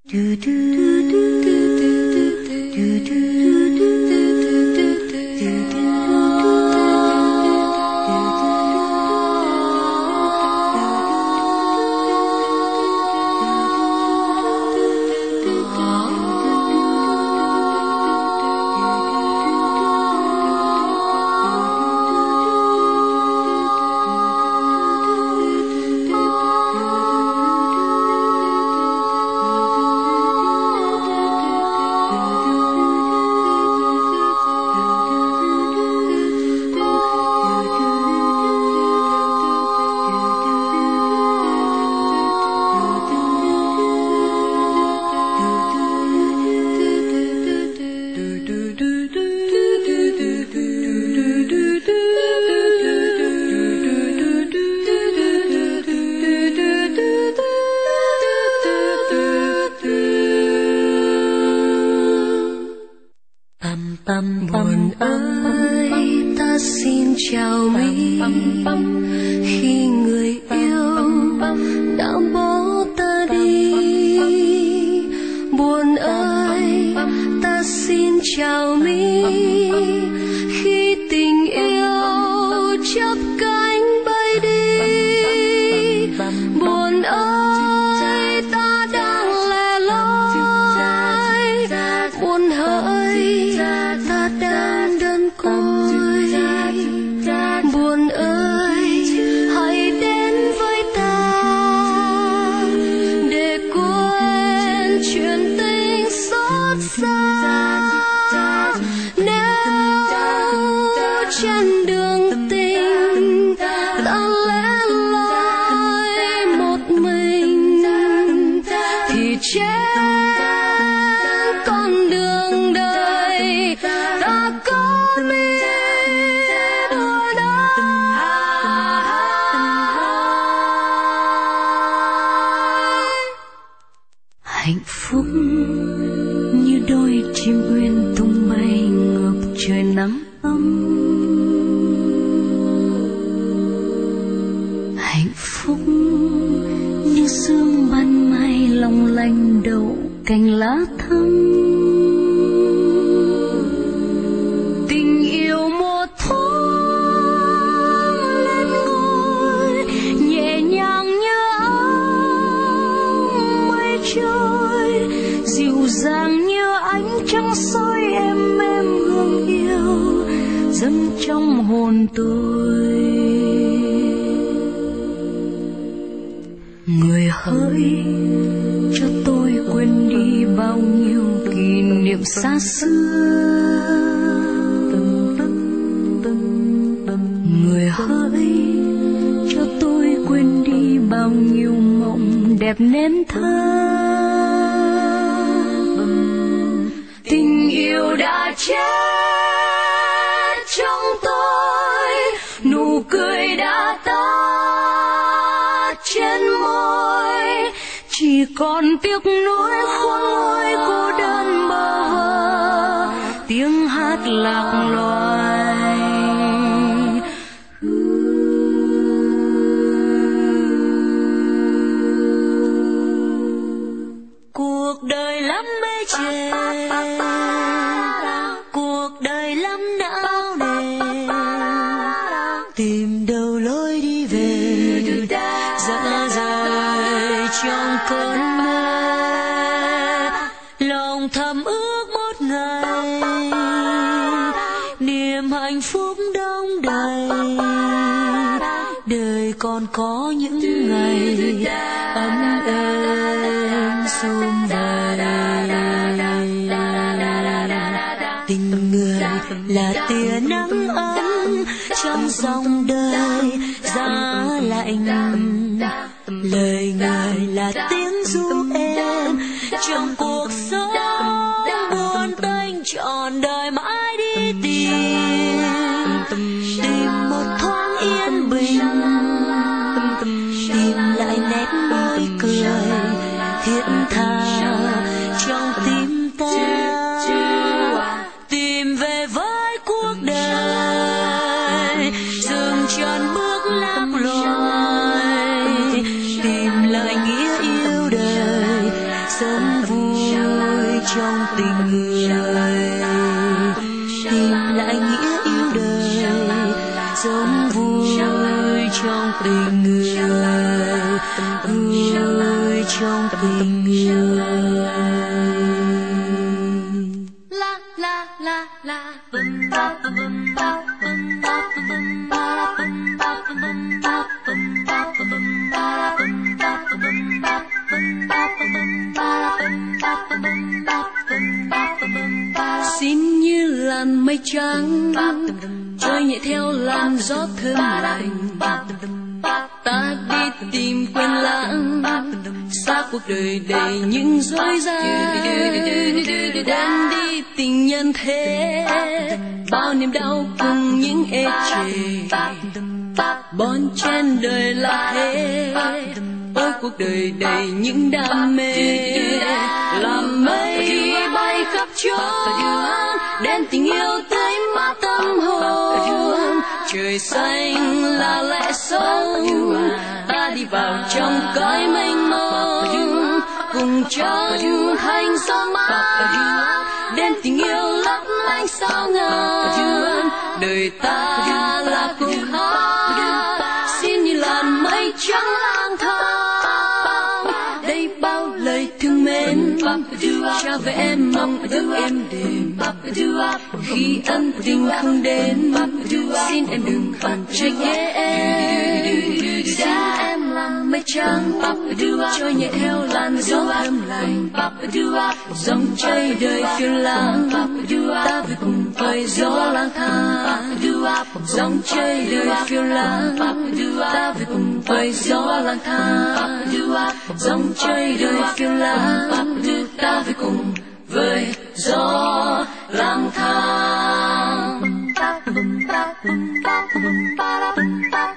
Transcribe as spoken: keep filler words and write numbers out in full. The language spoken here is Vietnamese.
Buồn ơi, ta xin chào mi khi người yêu đã bỏ ta đi. Buồn ơi, ta xin chào mi khi tình yêu chắp cánh bay đi. Buồn ơi, ta đang lẻ loi. Buồn hỡi, ta đang đơn côi. Buồn ơi, hãy đến với ta để quên chuyện tình xót xa. Nếu trên đường tình ta lẻ loi một mình thì trên con đường đời ta có biết buồn ơi. Hạnh phúc như đôi chim uyên tung bay ngược trời nắng ấm. Hạnh phúc như sương ban mai long lanh đậu cành lá thắm. Tình yêu một thoáng lên ngôi nhẹ nhàng như áng mây trôi, dịu dàng như ánh trăng soi êm êm hương yêu dâng trong hồn tôi. Người hỡi, cho tôi quên đi bao nhiêu kỷ niệm xa xưa. Người hỡi, cho tôi quên đi bao nhiêu mộng đẹp nên thơ. Tình yêu đã chết trong tôi, nụ cười đã tắt trên môi, chỉ còn tiếc nuối khôn nguôi cô đơn bơ vơ, tiếng hát lạc loài. Cuộc đời lắm mây che, cuộc đời lắm não nề, tìm đâu lối đi về dã rời trong cơn mơ. Lòng thầm ước một ngày niềm hạnh phúc đong đầy, đời còn có những ngày ấm êm sum vầy. Tình người là tia nắng ấm trong dòng đời giá lạnh, lời người là tiếng ru êm trong cuộc sống buồn tênh trọn đời mãi đi tìm. Tìm một thoáng yên bình, tìm lại nét môi cười thiết tha trong tim ta. Tìm về với cuộc đời dừng chân bước lạc loài, tìm lại nghĩa yêu đời tình người, ơi trong tình người. La la la la bum ba bum ba bum ba bum ba bum ba bum ba bum ba bum ba bum ba bum ba bum ba bum ba bum ba bum ba bum ba bum ba. Xin như làn mây trắng trôi nhẹ theo làn gió thơm lành, ta đi tìm quên lãng xa cuộc đời đầy những dối gian. Đang đi tình nhân thế bao niềm đau cùng những ê chề, bon chen đời là thế. Ôi cuộc đời đầy những đam mê, làm mây bay khắp chốn đem tình yêu tới mắt tâm hồn. Trời xanh là lẽ sống, ta đi vào trong cõi mênh mông, cùng trong hành gió mát đem tình yêu lấp lánh sao ngàn. Đời ta là cuộc hát xin như làn mây trắng lang thang, đây bao lời thương mến trao về em mong ước em đêm. Khi ân tình không đến xin em đừng phản trách em. Xin em làm mây trắng trôi nhẹ theo làn gió thơm lành, dòng chảy đời phiêu lãng ta về cùng với gió lang thang. Dòng chảy đời phiêu lãng ta về cùng với gió lang thang. Dòng chảy đời phiêu lãng ta về cùng với gió lang thang.